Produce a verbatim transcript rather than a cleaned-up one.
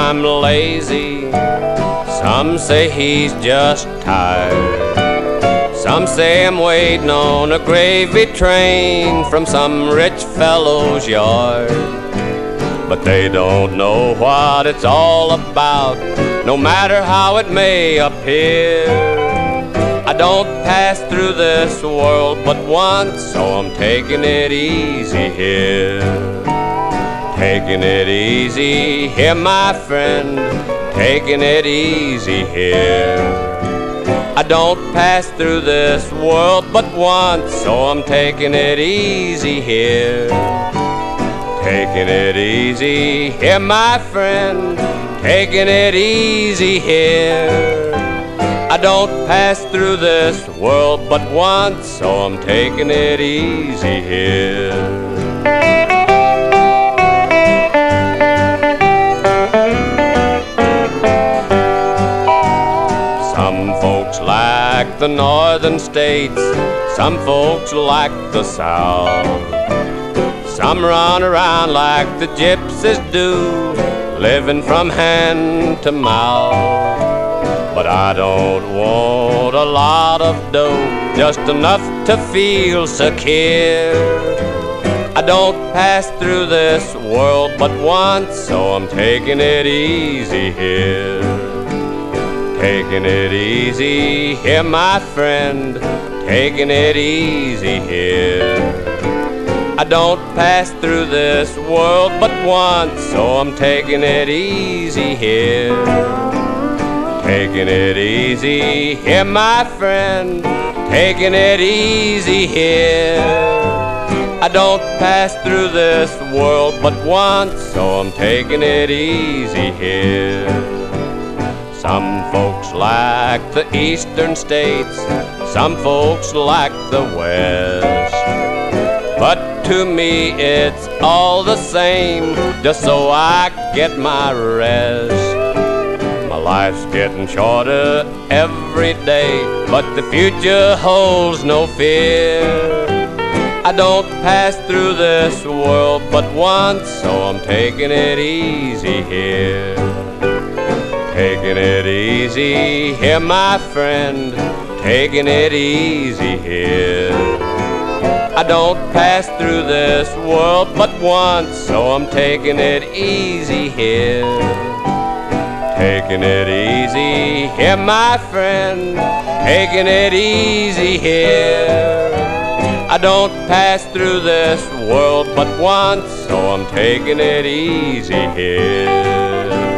I'm lazy. Some say he's just tired. Some say I'm waiting on a gravy train from some rich fellow's yard. But they don't know what it's all about, no matter how it may appear. I don't pass through this world but once, so I'm taking it easy here. Taking it easy here, my friend, taking it easy here. I don't pass through this world but once, so I'm taking it easy here. Taking it easy here, my friend, taking it easy here. I don't pass through this world but once, so I'm taking it easy here. Some folks like the northern states, some folks like the south. Some run around like the gypsies do, living from hand to mouth. But I don't want a lot of dough, just enough to feel secure. I don't pass through this world but once, so I'm taking it easy here. Taking it easy here, my friend, taking it easy here. I don't pass through this world but once, so I'm taking it easy here. Taking it easy here, my friend, taking it easy here. I don't pass through this world but once, so I'm taking it easy here. Some folks like the eastern states, some folks like the west. But to me it's all the same, just so I get my rest. My life's getting shorter every day, but the future holds no fear. I don't pass through this world but once, so I'm taking it easy here. Taking it easy here, my friend, taking it easy here. I don't pass through this world but once, so I'm taking it easy here. Taking it easy here, my friend, taking it easy here. I don't pass through this world but once, so I'm taking it easy here.